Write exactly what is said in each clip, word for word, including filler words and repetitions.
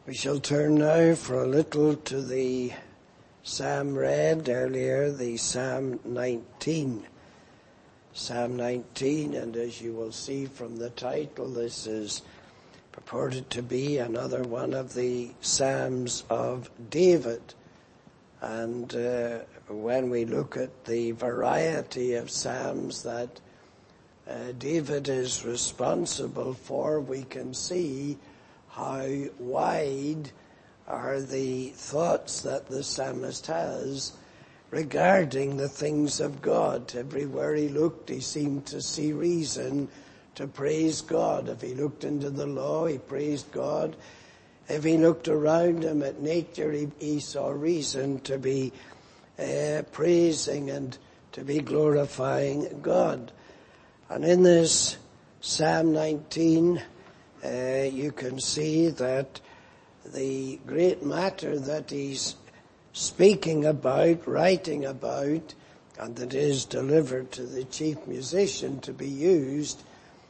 We shall turn now for a little to the psalm read earlier, the Psalm nineteen. Psalm nineteen, and as you will see from the title, this is purported to be another one of the Psalms of David. And uh, when we look at the variety of psalms that uh, David is responsible for, we can see how wide are the thoughts that the psalmist has regarding the things of God. Everywhere he looked, he seemed to see reason to praise God. If he looked into the law, he praised God. If he looked around him at nature, he, he saw reason to be uh, praising and to be glorifying God. And in this Psalm nineteen, uh, you can see that the great matter that he's speaking about, writing about, and that is delivered to the chief musician to be used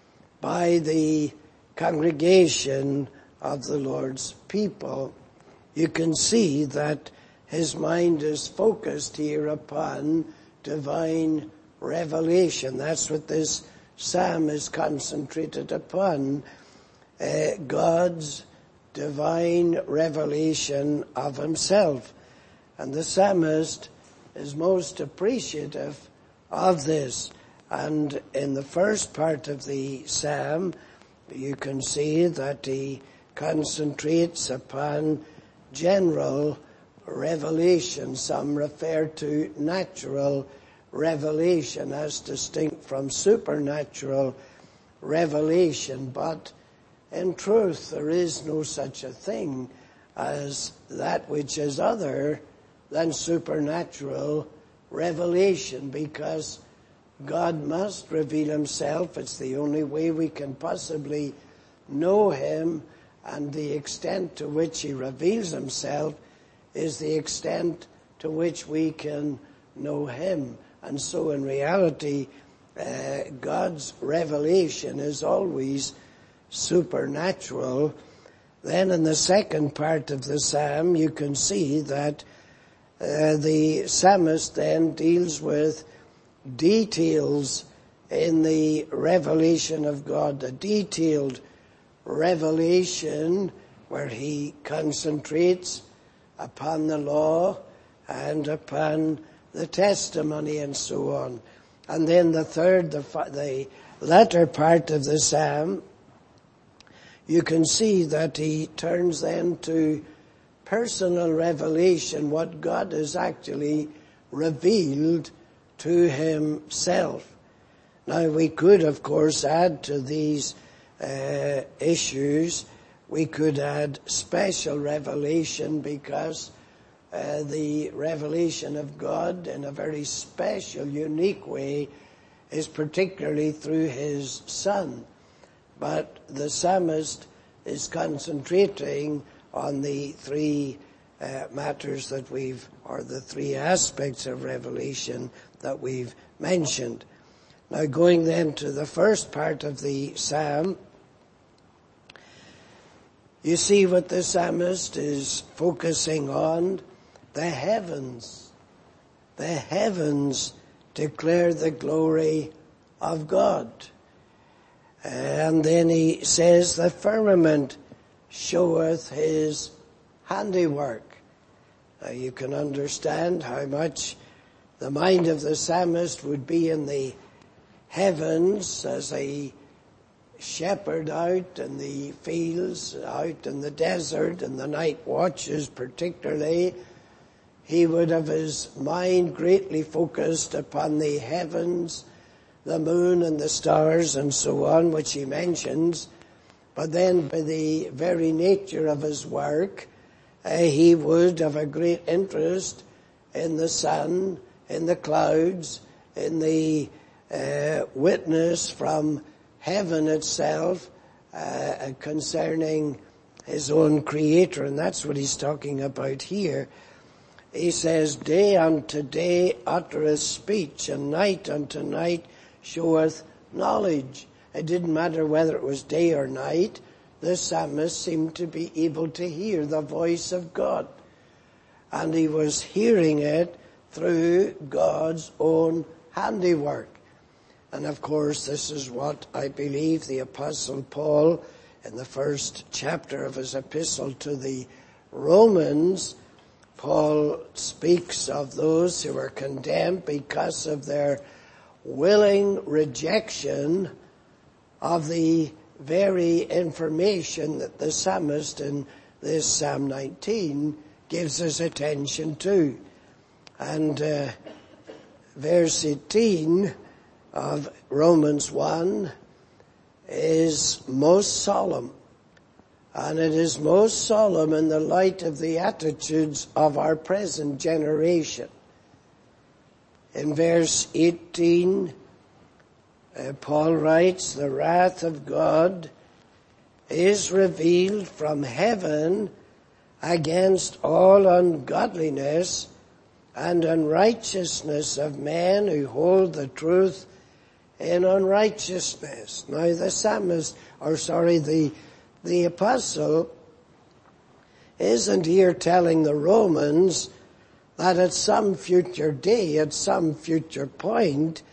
by the congregation of the Lord's people, you can see that his mind is focused here upon divine revelation. That's what this psalm is concentrated upon, uh, God's divine revelation of himself. And the psalmist is most appreciative of this. And in the first part of the psalm, you can see that he concentrates upon general revelation. Some refer to natural revelation as distinct from supernatural revelation. But in truth, there is no such a thing as that which is other than supernatural revelation, because God must reveal himself. It's the only way we can possibly know him, and the extent to which he reveals himself is the extent to which we can know him. And so in reality, uh, God's revelation is always supernatural. Then in the second part of the psalm, you can see that uh, the psalmist then deals with details in the revelation of God, a detailed revelation where he concentrates upon the law and upon the testimony and so on. And then the third, the, the latter part of the psalm, you can see that he turns then to personal revelation, what God has actually revealed to himself. Now we could, of course, add to these uh, issues, we could add special revelation, because uh, the revelation of God in a very special, unique way is particularly through his Son. But the psalmist is concentrating on the three uh, matters that we've, or the three aspects of revelation that we've mentioned. Now going then to the first part of the psalm, you see what the psalmist is focusing on. The heavens. The heavens declare the glory of God. And then he says, the firmament showeth his handiwork. Now you can understand how much the mind of the psalmist would be in the heavens as a shepherd out in the fields, out in the desert, in the night watches particularly. He would have his mind greatly focused upon the heavens, the moon and the stars and so on, which he mentions. But then by the very nature of his work, uh, he would have a great interest in the sun, in the clouds, in the uh, witness from heaven itself uh, concerning his own Creator. And that's what he's talking about here. He says, day unto day uttereth speech, and night unto night showeth knowledge. It didn't matter whether it was day or night. the psalmist seemed to be able to hear the voice of God. And he was hearing it through God's own handiwork. And of course, this is what I believe the Apostle Paul, in the first chapter of his epistle to the Romans, Paul speaks of those who are condemned because of their willing rejection of the very information that the psalmist in this Psalm nineteen gives us attention to. And uh, verse eighteen of Romans one is most solemn. And it is most solemn in the light of the attitudes of our present generation. In verse eighteen, uh, Paul writes, "The wrath of God is revealed from heaven against all ungodliness and unrighteousness of men who hold the truth in unrighteousness." Now the psalmist, or sorry, the, the apostle isn't here telling the Romans that at some future day, at some future point,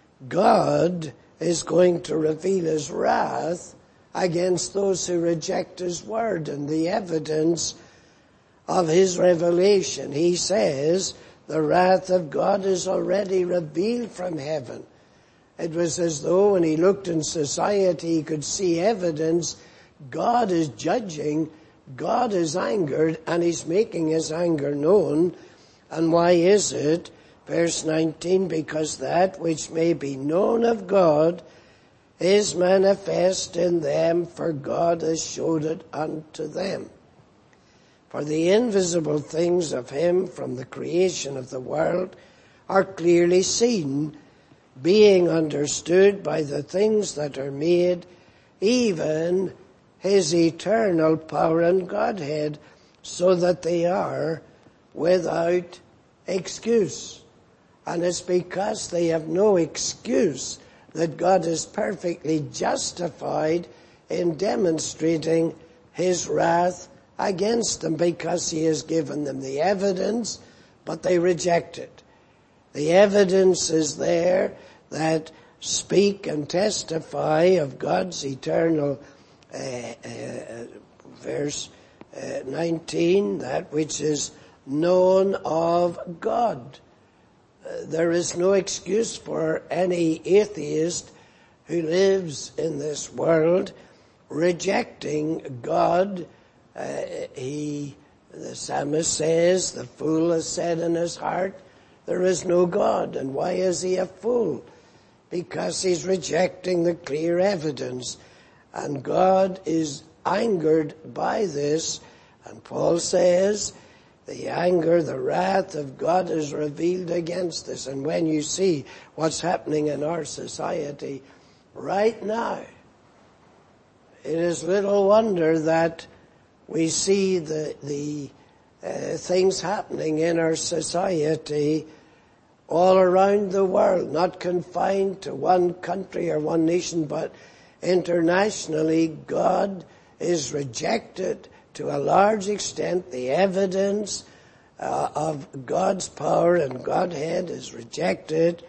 God is going to reveal his wrath against those who reject his word and the evidence of his revelation. He says the wrath of God is already revealed from heaven. It was as though when he looked in society he could see evidence. God is judging, God is angered, and he's making his anger known. And why is it? Verse nineteen, "Because that which may be known of God is manifest in them, for God has showed it unto them. For the invisible things of him from the creation of the world are clearly seen, being understood by the things that are made, even his eternal power and Godhead, so that they are without excuse." And it's because they have no excuse that God is perfectly justified in demonstrating his wrath against them, because he has given them the evidence, but they reject it. The evidence is there that speak and testify of God's eternal, uh, uh, verse uh, nineteen, that which is known of God. Uh, there is no excuse for any atheist who lives in this world rejecting God. Uh, he, the psalmist says, the fool has said in his heart, there is no God. And why is he a fool? Because he's rejecting the clear evidence. And God is angered by this. And Paul says, the anger, the wrath of God is revealed against this. And when you see what's happening in our society right now, it is little wonder that we see the, the uh, things happening in our society all around the world, not confined to one country or one nation, but internationally. God is rejected to a large extent. The evidence uh, of God's power and Godhead is rejected.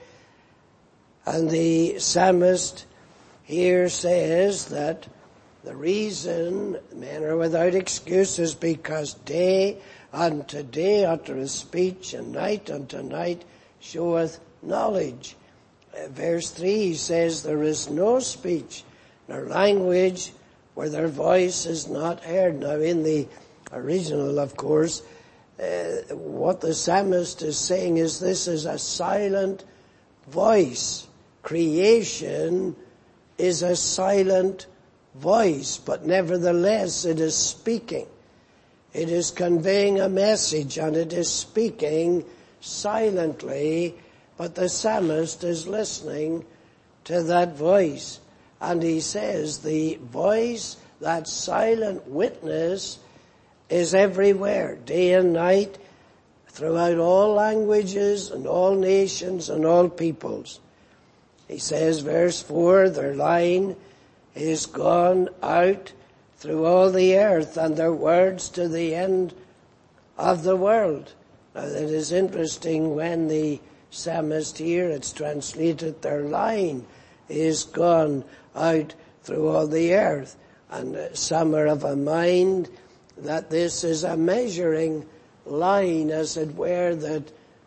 And the psalmist here says that the reason men are without excuse is because day unto day uttereth speech, and night unto night showeth knowledge. Uh, verse three, he says, there is no speech nor language where their voice is not heard. Now in the original, of course, uh, what the psalmist is saying is this is a silent voice. Creation is a silent voice, but nevertheless it is speaking. It is conveying a message, and it is speaking silently, but the psalmist is listening to that voice. And he says the voice, that silent witness, is everywhere, day and night, throughout all languages and all nations and all peoples. He says, verse four, their line is gone out through all the earth, and their words to the end of the world. Now it is interesting when the psalmist here, it's translated, their line is gone out through all the earth. And some are of a mind that this is a measuring line, as it were, that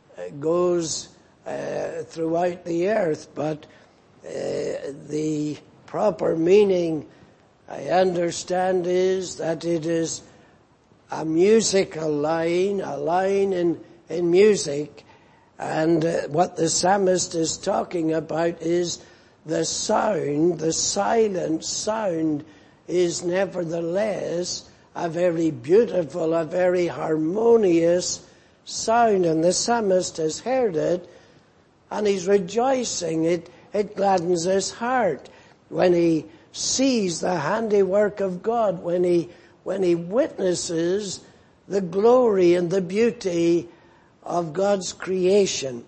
goes uh, throughout the earth. But uh, the proper meaning, I understand, is that it is a musical line, a line in, in music. And uh, what the psalmist is talking about is the sound, the silent sound is nevertheless a very beautiful, a very harmonious sound. And the psalmist has heard it and he's rejoicing. It, it gladdens his heart when he sees the handiwork of God, when he, when he witnesses the glory and the beauty of God's creation.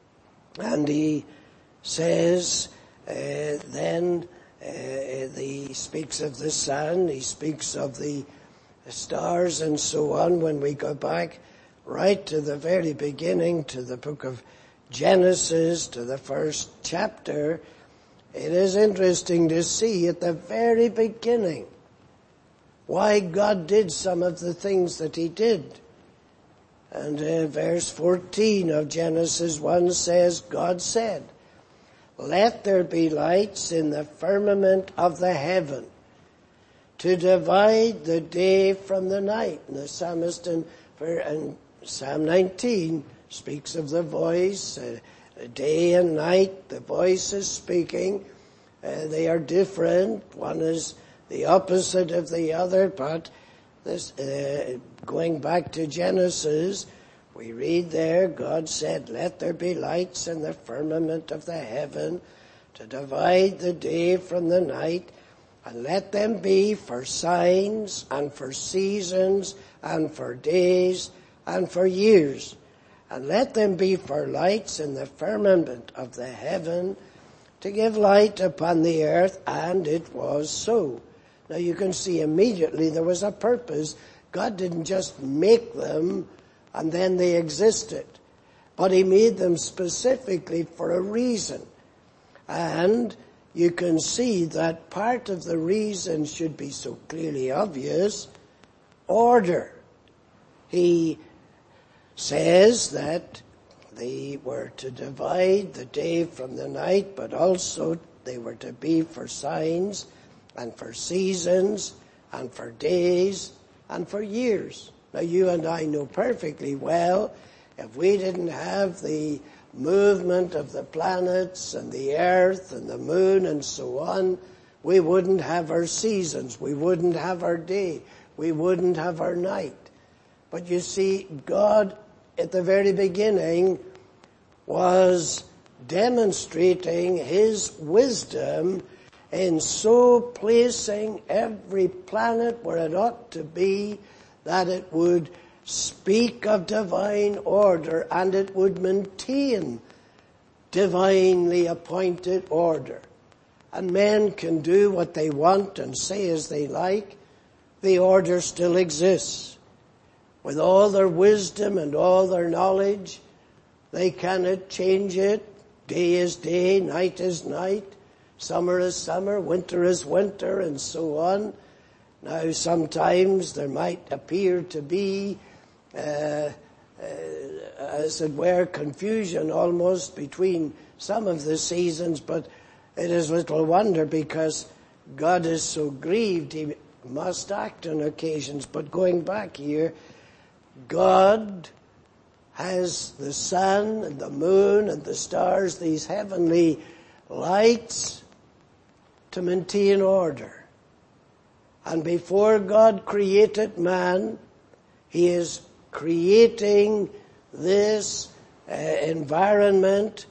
And he says, uh, then, uh, the, he speaks of the sun, he speaks of the stars and so on. When we go back right to the very beginning, to the book of Genesis, to the first chapter, it is interesting to see at the very beginning why God did some of the things that he did. And uh, verse fourteen of Genesis one says, God said, let there be lights in the firmament of the heaven to divide the day from the night. And the psalmist in, in Psalm nineteen speaks of the voice, uh, day and night, the voice is speaking. Uh, they are different. One is the opposite of the other, but this, uh, going back to Genesis, we read there, God said, let there be lights in the firmament of the heaven to divide the day from the night, and let them be for signs and for seasons and for days and for years. And let them be for lights in the firmament of the heaven to give light upon the earth. And it was so. Now you can see immediately there was a purpose. God didn't just make them and then they existed, but he made them specifically for a reason. And you can see that part of the reason should be so clearly obvious. Order. He says that they were to divide the day from the night, but also they were to be for signs and for seasons and for days and for years. Now you and I know perfectly well, if we didn't have the movement of the planets and the earth and the moon and so on, we wouldn't have our seasons, we wouldn't have our day, we wouldn't have our night. But you see, God at the very beginning was demonstrating his wisdom in so placing every planet where it ought to be, that it would speak of divine order and it would maintain divinely appointed order. And men can do what they want and say as they like. The order still exists. With all their wisdom and all their knowledge, they cannot change it. Day is day, night is night, summer is summer, winter is winter, and so on. Now, sometimes there might appear to be, uh, uh, as it were, confusion almost between some of the seasons, but it is little wonder because God is so grieved he must act on occasions. But going back here, God has the sun and the moon and the stars, these heavenly lights, to maintain order. And before God created man, he is creating this uh, environment,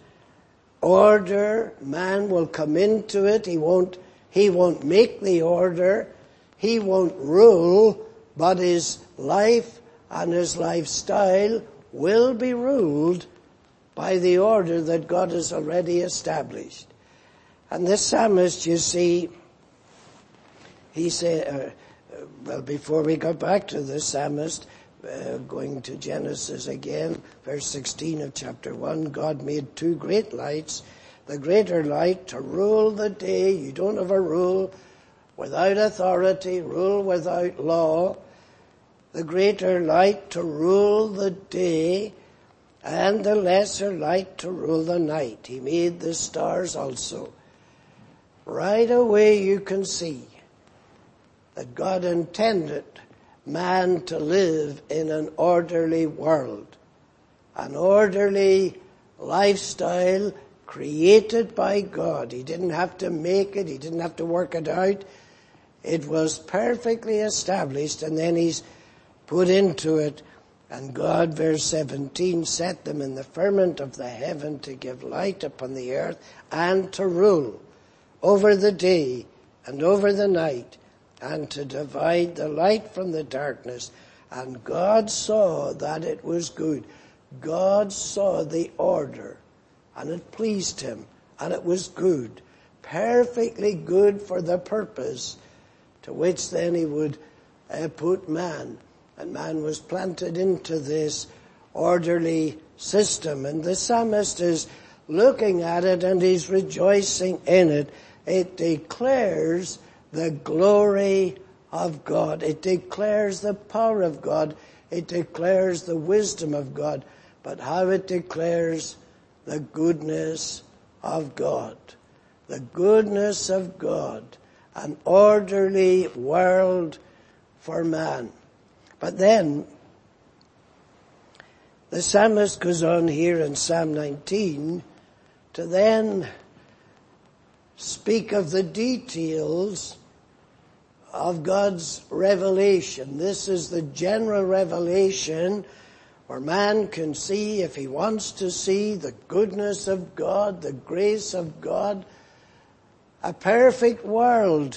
order. Man will come into it. He won't, he won't make the order. He won't rule, but his life and his lifestyle will be ruled by the order that God has already established. And the psalmist, you see, he said, uh, well, before we got back to the psalmist, uh, going to Genesis again, verse sixteen of chapter one, God made two great lights. The greater light to rule the day. You don't have a rule without authority, rule without law. The greater light to rule the day, and the lesser light to rule the night. He made the stars also. Right away you can see that God intended man to live in an orderly world, an orderly lifestyle created by God. He didn't have to make it. He didn't have to work it out. It was perfectly established, and then he's put into it. And God, verse seventeen, set them in the firmament of the heaven to give light upon the earth and to rule over the day and over the night and to divide the light from the darkness. And God saw that it was good. God saw the order, and it pleased him, and it was good, perfectly good for the purpose to which then he would uh, put man. And man was planted into this orderly system. And the psalmist is looking at it and he's rejoicing in it. It declares the glory of God. It declares the power of God. It declares the wisdom of God. But how it declares the goodness of God. The goodness of God. An orderly world for man. But then, the psalmist goes on here in Psalm nineteen to then speak of the details of God's revelation. This is the general revelation where man can see, if he wants to see, the goodness of God, the grace of God, a perfect world.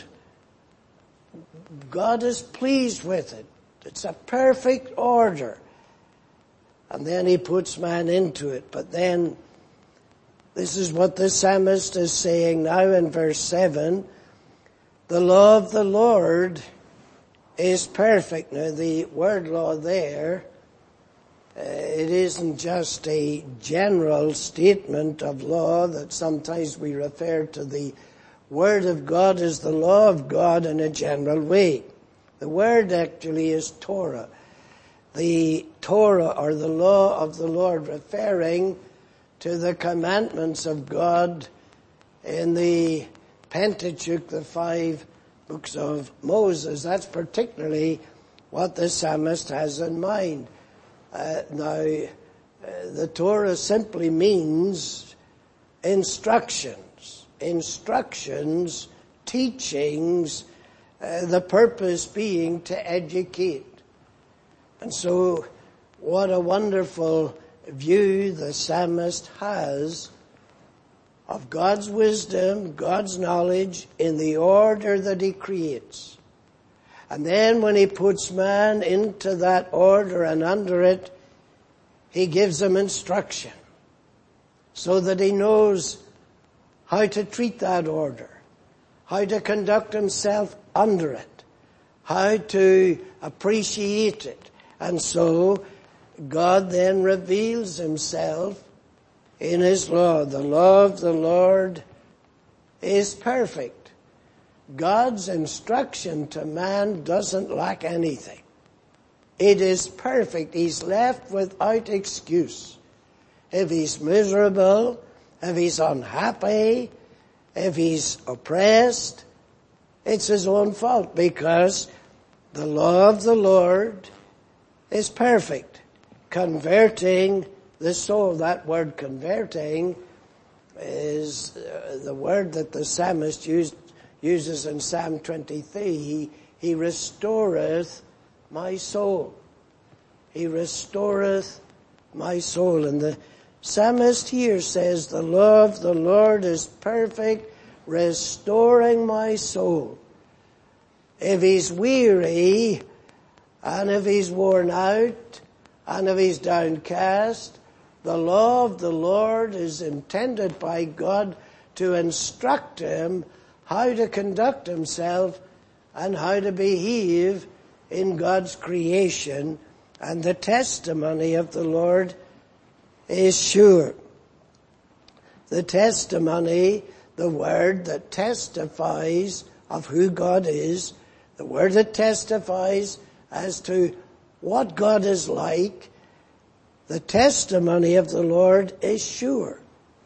God is pleased with it. It's a perfect order. And then he puts man into it. But then, this is what the psalmist is saying now in verse seven. The law of the Lord is perfect. Now the word law there, uh, it isn't just a general statement of law that sometimes we refer to the word of God as the law of God in a general way. The word actually is Torah. The Torah, or the law of the Lord, referring to the commandments of God in the Pentateuch, the five books of Moses. That's particularly what the psalmist has in mind. Uh, now, uh, the Torah simply means instructions. Instructions, teachings, Uh, the purpose being to educate. And so, what a wonderful view the psalmist has of God's wisdom, God's knowledge in the order that he creates. And then when he puts man into that order and under it, he gives him instruction so that he knows how to treat that order, how to conduct himself under it, how to appreciate it. And so God then reveals himself in his law. The law of the Lord is perfect. God's instruction to man doesn't lack anything. It is perfect. He's left without excuse. If he's miserable, if he's unhappy, if he's oppressed, it's his own fault, because the law of the Lord is perfect, converting the soul. That word converting is uh, the word that the psalmist used, uses in Psalm twenty-three. He, he restoreth my soul. He restoreth my soul. And the psalmist here says, the law of the Lord is perfect, restoring my soul. If he's weary, and if he's worn out, and if he's downcast, the law of the Lord is intended by God to instruct him how to conduct himself and how to behave in God's creation, and the testimony of the Lord is sure. The testimony, the word that testifies of who God is, the word that testifies as to what God is like, the testimony of the Lord is sure.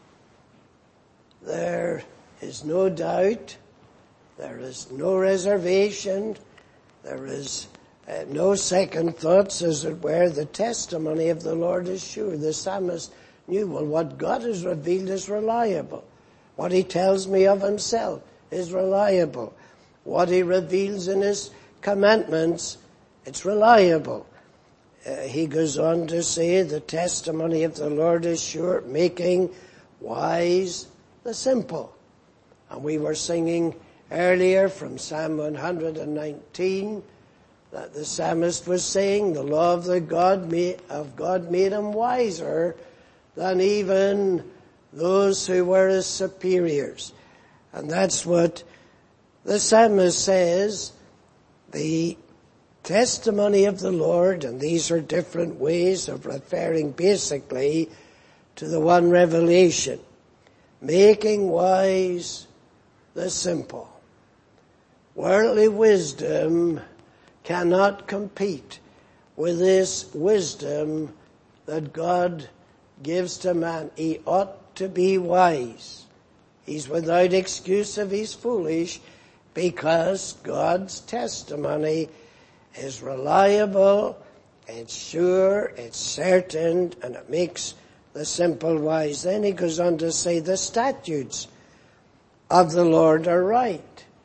There is no doubt, there is no reservation, there is uh, no second thoughts, as it were. The testimony of the Lord is sure. The psalmist knew, well, what God has revealed is reliable. What he tells me of himself is reliable. What he reveals in his commandments, it's reliable. Uh, he goes on to say, the testimony of the Lord is sure, making wise the simple. And we were singing earlier from Psalm one hundred nineteen that the psalmist was saying, the law of the God made, of God made him wiser than even those who were his superiors. And that's what the psalmist says, the testimony of the Lord, and these are different ways of referring basically to the one revelation, making wise the simple. Worldly wisdom cannot compete with this wisdom that God gives to man. He ought to be wise. He's without excuse if he's foolish, because God's testimony is reliable, it's sure, it's certain, and it makes the simple wise. Then he goes on to say the statutes of the Lord are right.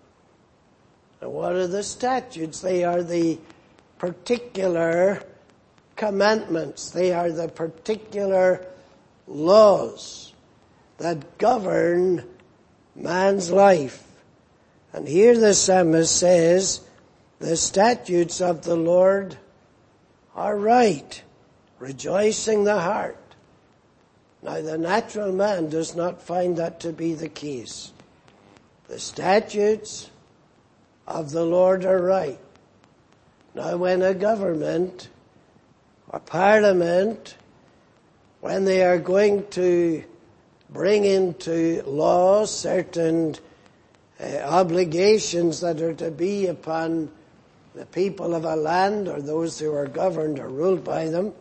And what are the statutes? They are the particular commandments. They are the particular laws that govern man's life. And here the psalmist says, the statutes of the Lord are right, rejoicing the heart. Now, the natural man does not find that to be the case. The statutes of the Lord are right. Now, when a government or parliament, when they are going to bring into law certain uh, obligations that are to be upon the people of a land or those who are governed or ruled by them,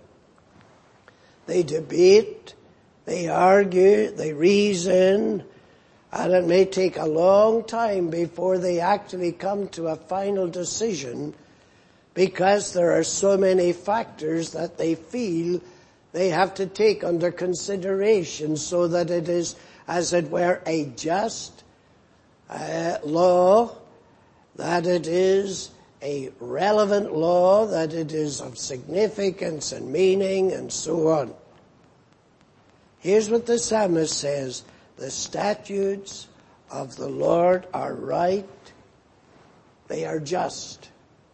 they debate, they argue, they reason, and it may take a long time before they actually come to a final decision, because there are so many factors that they feel they have to take under consideration, so that it is, as it were, a just uh, law, that it is a relevant law, that it is of significance and meaning, and so on. Here's what the psalmist says, the statutes of the Lord are right, they are just.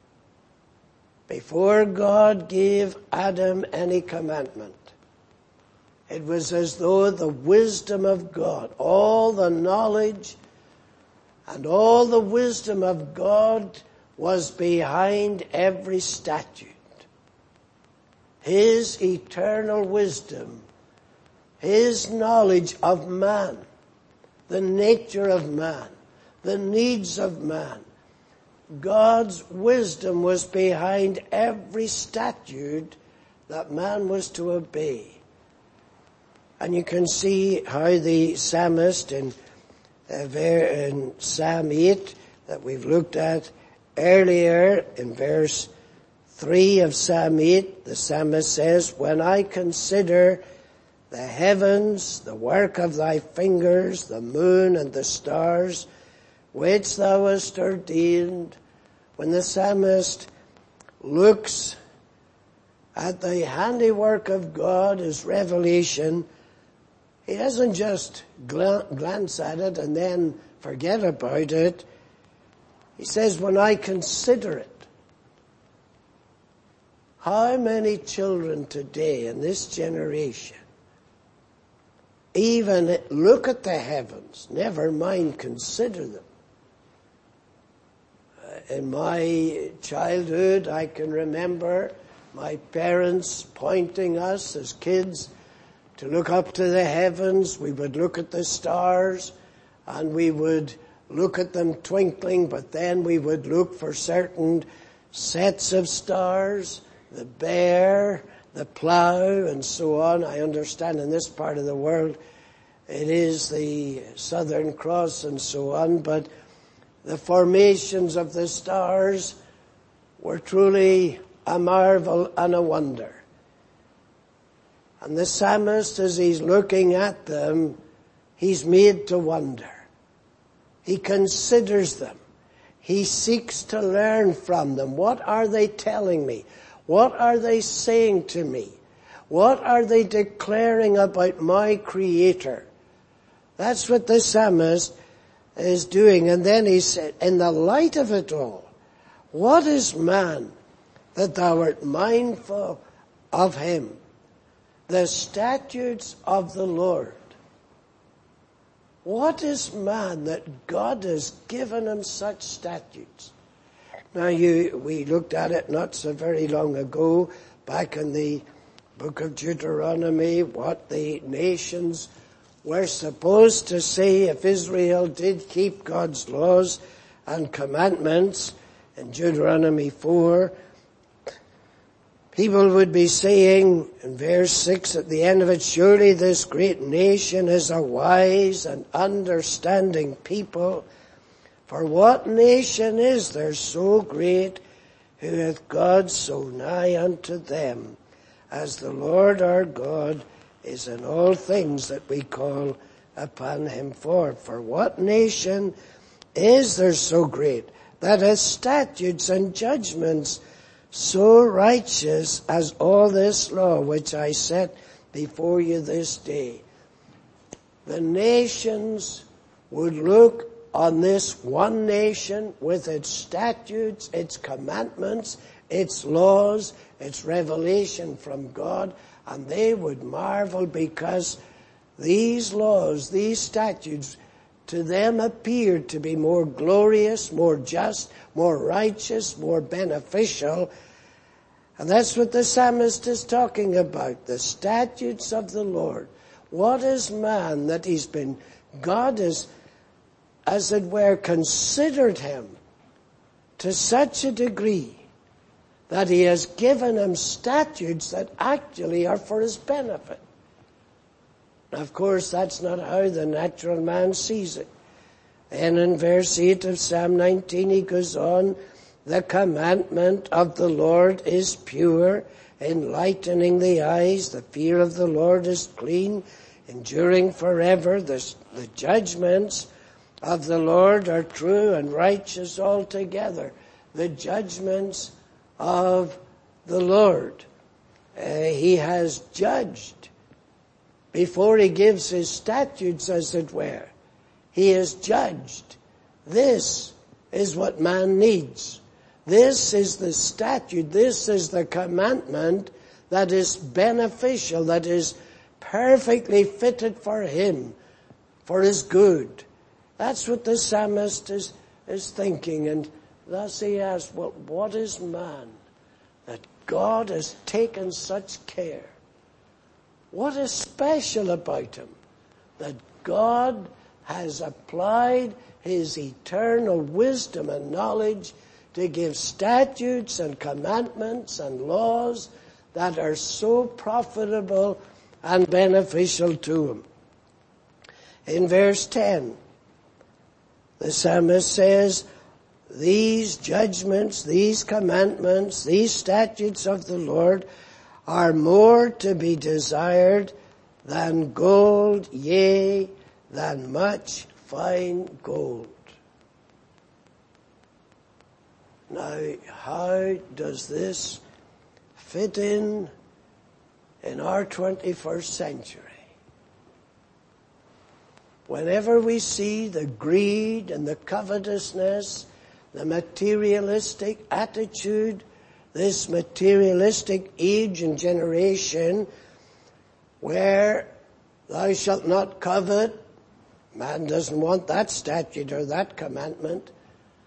Before God gave Adam any commandment, it was as though the wisdom of God, all the knowledge and all the wisdom of God was behind every statute. His eternal wisdom, His knowledge of man, the nature of man, the needs of man, God's wisdom was behind every statute that man was to obey. And you can see how the psalmist in, uh, in Psalm eight that we've looked at earlier, in verse three of Psalm eight, the psalmist says, when I consider the heavens, the work of thy fingers, the moon and the stars, which thou hast ordained. When the psalmist looks at the handiwork of God, His revelation, he doesn't just glance at it and then forget about it. He says, when I consider it, how many children today in this generation even look at the heavens, never mind consider them? Uh, in my childhood, I can remember my parents pointing us as kids to look up to the heavens. We would look at the stars and we would look at them twinkling, but then we would look for certain sets of stars, the bear, the plough, and so on. I understand in this part of the world it is the Southern Cross and so on, but the formations of the stars were truly a marvel and a wonder. And the psalmist, as he's looking at them, he's made to wonder. He considers them. He seeks to learn from them. What are they telling me? What are they saying to me? What are they declaring about my Creator? That's what the psalmist is doing. And then he said, in the light of it all, what is man that thou art mindful of him? The statutes of the Lord. What is man that God has given him such statutes? Now you, we looked at it not so very long ago, back in the book of Deuteronomy, what the nations were supposed to say if Israel did keep God's laws and commandments. In Deuteronomy four, people would be saying in verse six at the end of it, surely this great nation is a wise and understanding people. For what nation is there so great who hath God so nigh unto them as the Lord our God is in all things that we call upon him for? For what nation is there so great that hath statutes and judgments so righteous as all this law which I set before you this day? The nations would look on this one nation with its statutes, its commandments, its laws, its revelation from God, and they would marvel because these laws, these statutes, to them appeared to be more glorious, more just, more righteous, more beneficial. And that's what the psalmist is talking about, the statutes of the Lord. What is man that he's been, God has, as it were, considered him to such a degree that he has given him statutes that actually are for his benefit. Of course, that's not how the natural man sees it. And in verse eight of Psalm nineteen, he goes on, the commandment of the Lord is pure, enlightening the eyes. The fear of the Lord is clean, enduring forever. The, the judgments of the Lord are true and righteous altogether. The judgments of the Lord. Uh, he has judged before he gives his statutes, as it were. He has judged. This is what man needs. This is the statute. This is the commandment that is beneficial, that is perfectly fitted for him, for his good. That's what the psalmist is, is thinking. And thus he asks, well, what is man that God has taken such care? What is special about him that God has applied his eternal wisdom and knowledge to give statutes and commandments and laws that are so profitable and beneficial to him? In verse ten, the psalmist says, these judgments, these commandments, these statutes of the Lord are more to be desired than gold, yea, than much fine gold. Now, how does this fit in in our twenty-first century? Whenever we see the greed and the covetousness, the materialistic attitude, this materialistic age and generation where thou shalt not covet, man doesn't want that statute or that commandment.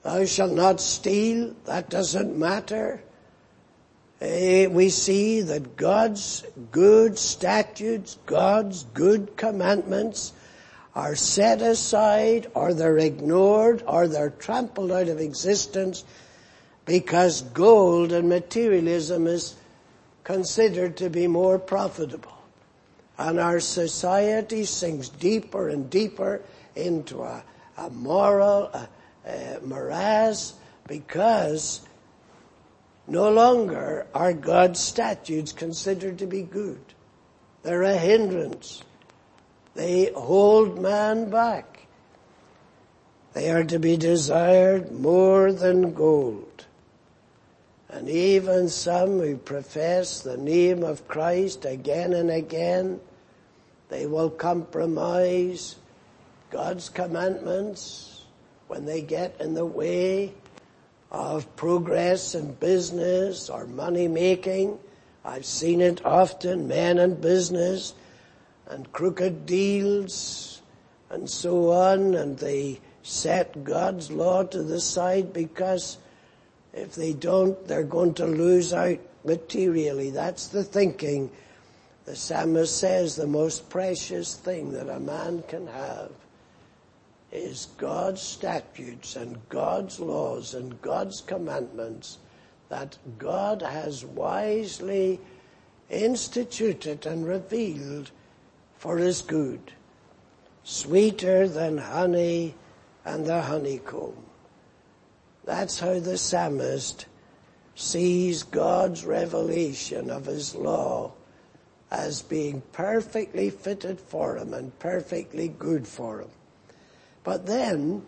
Thou shalt not steal. That doesn't matter. Uh, we see that God's good statutes, God's good commandments are set aside, or they're ignored, or they're trampled out of existence because gold and materialism is considered to be more profitable. And our society sinks deeper and deeper into a, a moral a, a morass because no longer are God's statutes considered to be good. They're a hindrance. They hold man back. They are to be desired more than gold. And even some who profess the name of Christ again and again, they will compromise God's commandments when they get in the way of progress in business or money making. I've seen it often, men in business and crooked deals and so on, and they set God's law to the side because if they don't, they're going to lose out materially. That's the thinking. The psalmist says the most precious thing that a man can have is God's statutes and God's laws and God's commandments that God has wisely instituted and revealed for his good. Sweeter than honey and the honeycomb. That's how the psalmist sees God's revelation of his law as being perfectly fitted for him and perfectly good for him. But then,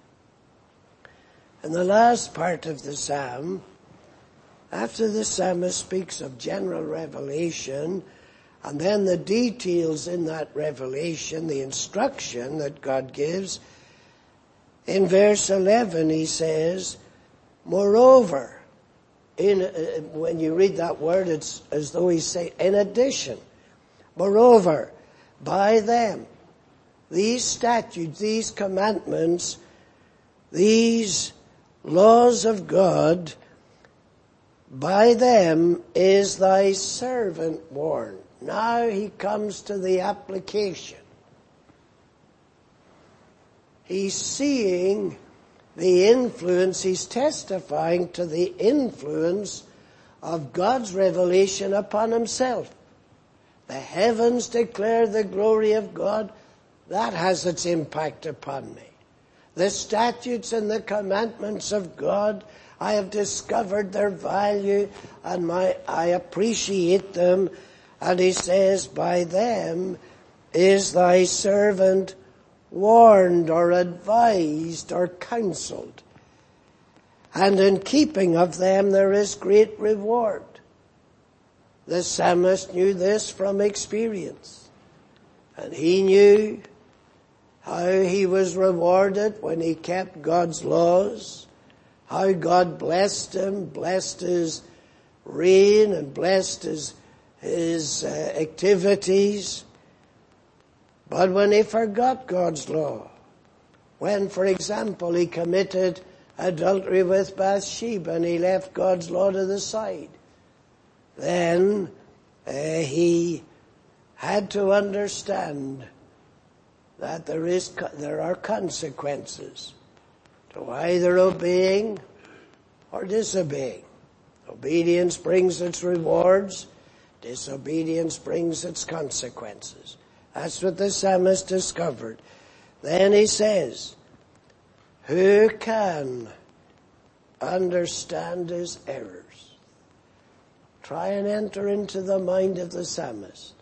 in the last part of the psalm, after the psalmist speaks of general revelation, and then the details in that revelation, the instruction that God gives, in verse eleven he says, moreover, in, uh, when you read that word, it's as though he's saying, in addition, moreover, by them, these statutes, these commandments, these laws of God, by them is thy servant warned. Now he comes to the application. He's seeing the influence, he's testifying to the influence of God's revelation upon himself. The heavens declare the glory of God. That has its impact upon me. The statutes and the commandments of God, I have discovered their value and my, I appreciate them. And he says, by them is thy servant warned or advised or counseled. And in keeping of them there is great reward. The psalmist knew this from experience. And he knew how he was rewarded when he kept God's laws, how God blessed him, blessed his reign and blessed his, his uh, activities. But when he forgot God's law, when, for example, he committed adultery with Bathsheba and he left God's law to the side, then uh, he had to understand that there is there are consequences to either obeying or disobeying. Obedience brings its rewards. Disobedience brings its consequences. That's what the psalmist discovered. Then he says, who can understand his errors? Try and enter into the mind of the psalmist.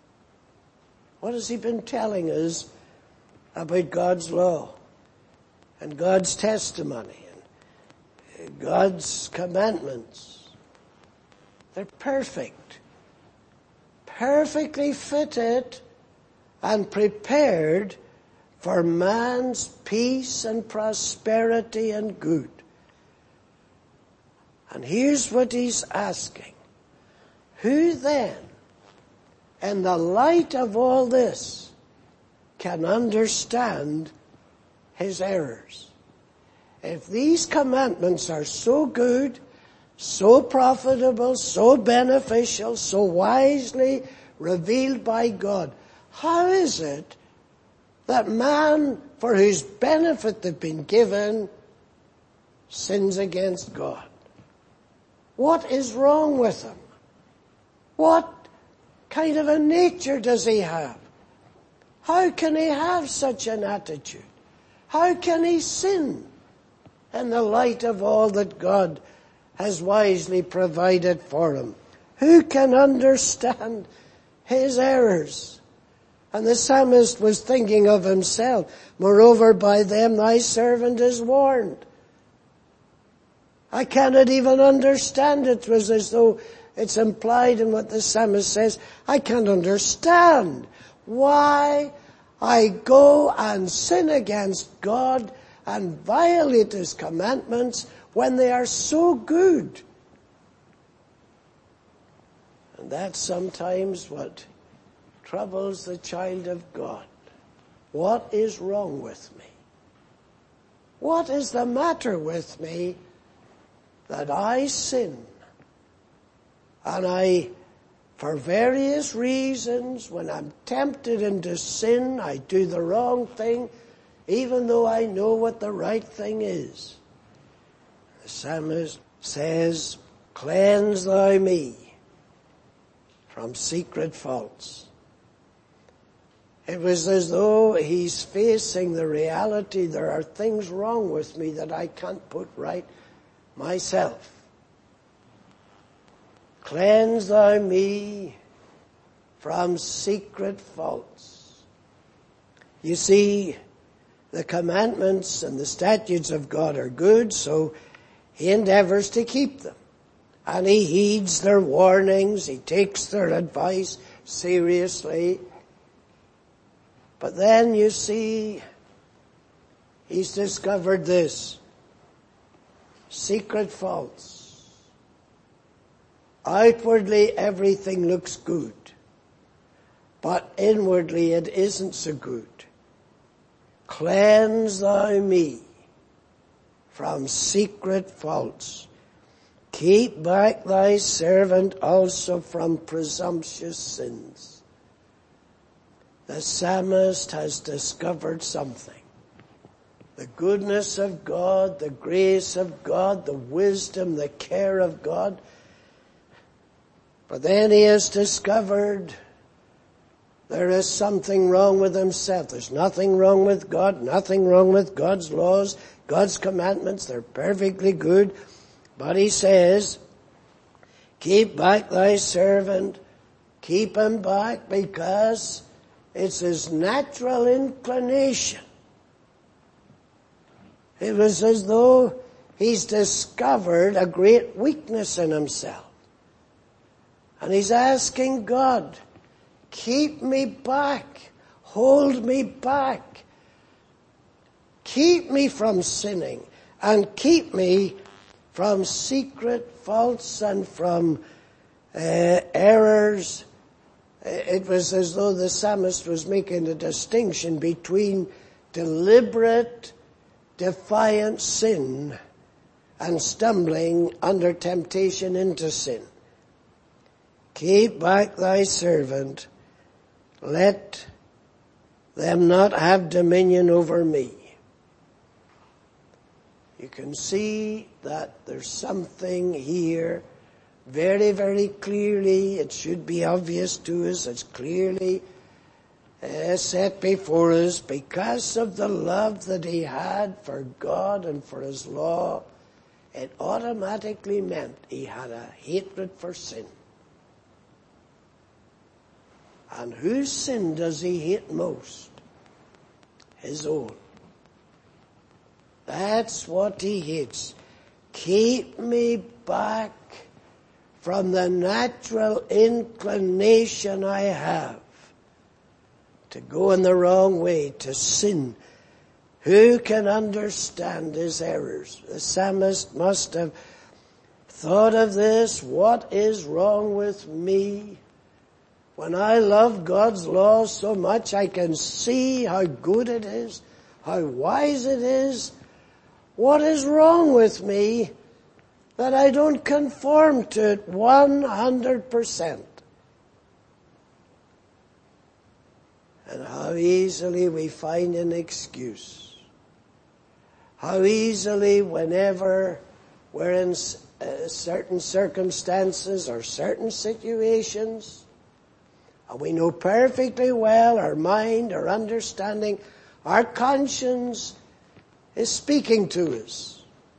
What has he been telling us about God's law and God's testimony and God's commandments? They're perfect, perfectly fitted and prepared for man's peace and prosperity and good. And here's what he's asking. Who then, in the light of all this, can understand his errors? if these commandments are so good, so profitable, so beneficial, so wisely revealed by God, how is it that man, for whose benefit they've been given, sins against God? What is wrong with him? What kind of a nature does he have? How can he have such an attitude? How can he sin in the light of all that God has wisely provided for him? Who can understand his errors? And the psalmist was thinking of himself. Moreover, by them thy servant is warned. I cannot even understand it. It was as though it's implied in what the psalmist says. I can't understand why I go and sin against God and violate his commandments when they are so good. And that's sometimes what troubles the child of God. What is wrong with me? What is the matter with me that I sin? And I, for various reasons, when I'm tempted into sin, I do the wrong thing, even though I know what the right thing is. The psalmist says, cleanse thou me from secret faults. It was as though he's facing the reality, there are things wrong with me that I can't put right myself. Cleanse thou me from secret faults. You see, the commandments and the statutes of God are good, so he endeavors to keep them. And he heeds their warnings, he takes their advice seriously. But then you see, he's discovered this. Secret faults. Outwardly everything looks good, but inwardly it isn't so good. Cleanse thou me from secret faults. Keep back thy servant also from presumptuous sins. The psalmist has discovered something. The goodness of God, the grace of God, the wisdom, the care of God. But then he has discovered there is something wrong with himself. There's nothing wrong with God, nothing wrong with God's laws, God's commandments. They're perfectly good. But he says, keep back thy servant, keep him back because it's his natural inclination. It was as though he's discovered a great weakness in himself. And he's asking God, keep me back, hold me back, keep me from sinning, and keep me from secret faults and from uh, errors. It was as though the psalmist was making a distinction between deliberate, defiant sin and stumbling under temptation into sin. Keep back thy servant, let them not have dominion over me. You can see that there's something here very, very clearly. It should be obvious to us. It's clearly uh, set before us because of the love that he had for God and for his law. It automatically meant he had a hatred for sin. And whose sin does he hate most? His own. That's what he hates. Keep me back from the natural inclination I have to go in the wrong way, to sin. Who can understand his errors? The psalmist must have thought of this. What is wrong with me? When I love God's law so much, I can see how good it is, how wise it is. What is wrong with me that I don't conform to it one hundred percent? And how easily we find an excuse. How easily, whenever we're in uh, certain circumstances or certain situations, and we know perfectly well our mind, our understanding, our conscience is speaking to us.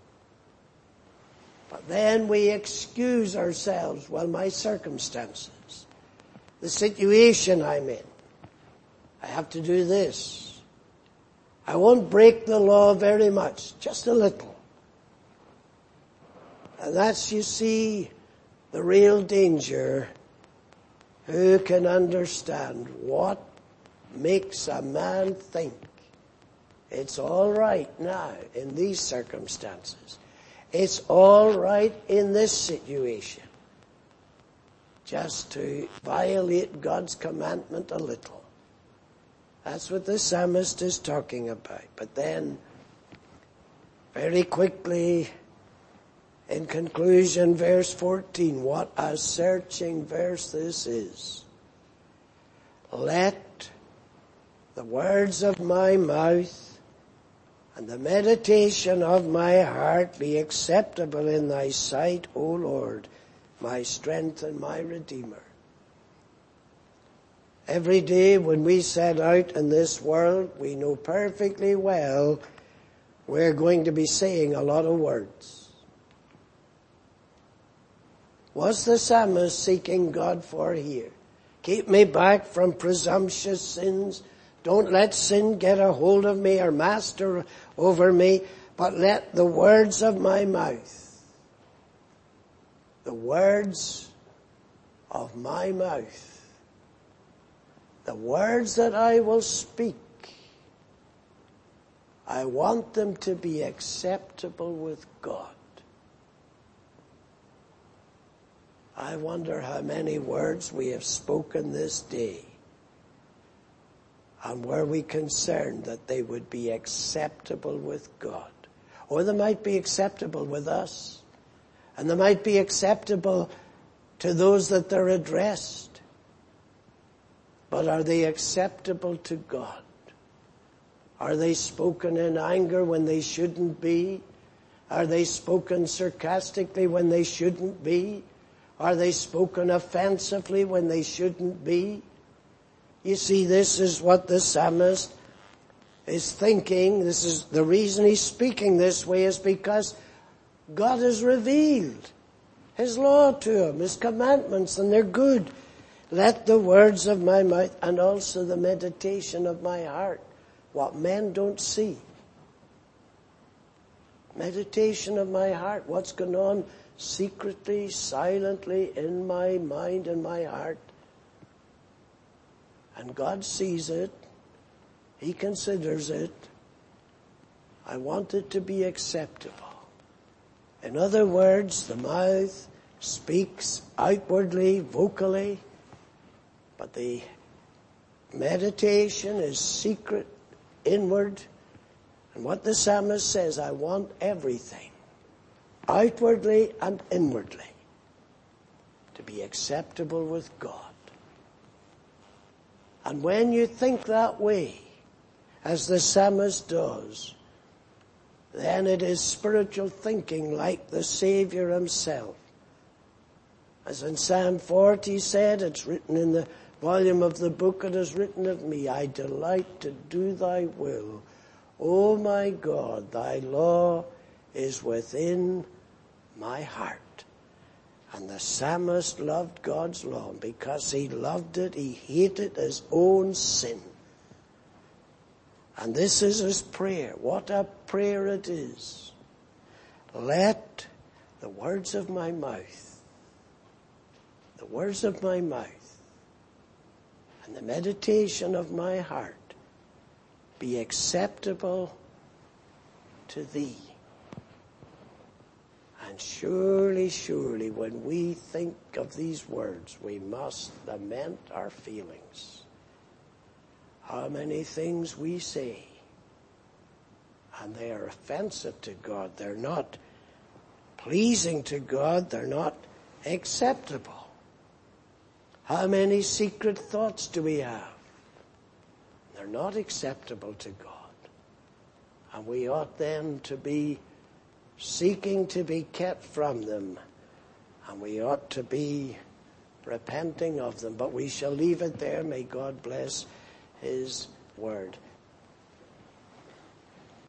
But then we excuse ourselves, well, my circumstances, the situation I'm in, I have to do this. I won't break the law very much, just a little. And that's, you see, the real danger. Who can understand what makes a man think it's all right now in these circumstances? It's all right in this situation. Just to violate God's commandment a little. That's what the psalmist is talking about. But then, very quickly, in conclusion, verse fourteen, what a searching verse this is. Let the words of my mouth and the meditation of my heart be acceptable in thy sight, O Lord, my strength and my Redeemer. Every day when we set out in this world, we know perfectly well we're going to be saying a lot of words. What's the psalmist seeking God for here? Keep me back from presumptuous sins. Don't let sin get a hold of me or master over me, but let the words of my mouth, the words of my mouth, the words that I will speak, I want them to be acceptable with God. I wonder how many words we have spoken this day. And were we concerned that they would be acceptable with God? Or they might be acceptable with us. And they might be acceptable to those that they're addressed. But are they acceptable to God? Are they spoken in anger when they shouldn't be? Are they spoken sarcastically when they shouldn't be? Are they spoken offensively when they shouldn't be? You see, this is what the psalmist is thinking. This is the reason he's speaking this way, is because God has revealed His law to him, His commandments, and they're good. Let the words of my mouth and also the meditation of my heart, what men don't see. Meditation of my heart, what's going on secretly, silently in my mind and my heart. And God sees it. He considers it. I want it to be acceptable. In other words, the mouth speaks outwardly, vocally, but the meditation is secret, inward. And what the psalmist says, I want everything, outwardly and inwardly, to be acceptable with God. And when you think that way, as the psalmist does, then it is spiritual thinking like the Savior Himself. As in Psalm forty said, it's written in the volume of the book, it is written of me, I delight to do thy will. O my God, thy law is within my heart. And the psalmist loved God's law. Because he loved it, he hated his own sin. And this is his prayer. What a prayer it is. Let the words of my mouth, the words of my mouth, and the meditation of my heart be acceptable to thee. And surely, surely, when we think of these words, we must lament our feelings. How many things we say, and they are offensive to God. They're not pleasing to God. They're not acceptable. How many secret thoughts do we have? They're not acceptable to God. And we ought then to be seeking to be kept from them. And we ought to be repenting of them. But we shall leave it there. May God bless his word.